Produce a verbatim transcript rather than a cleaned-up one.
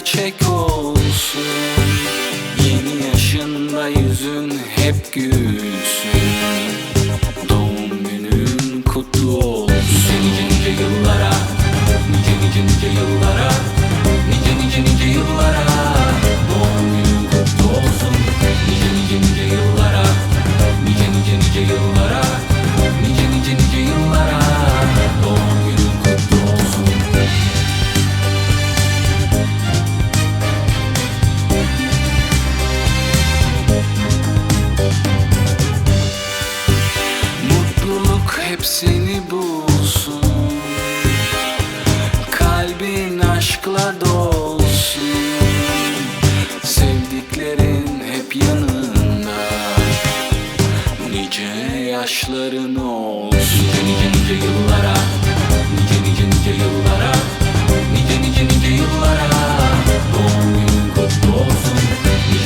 gerçek olsun. Yeni yaşında yüzün hep gülsün. Doğum günün kutlu olsun. Nice nice nice yıllara, nice nice nice yıllara, nice nice nice yıllara. Doğum günün kutlu olsun. Nice nice nice yıllara, nice nice nice yıllara, nice nice nice yıllara. Doğum günün kutlu olsun. Mutluluk hep seni bulsun. Kalbin aşkla dolsun. Sevdiklerin hep yanında. Nice yaşların olsun. Nice nice nice yıllara, nice nice nice yıllara, nice nice nice yıllara. Doğum günün kutlu olsun. Nice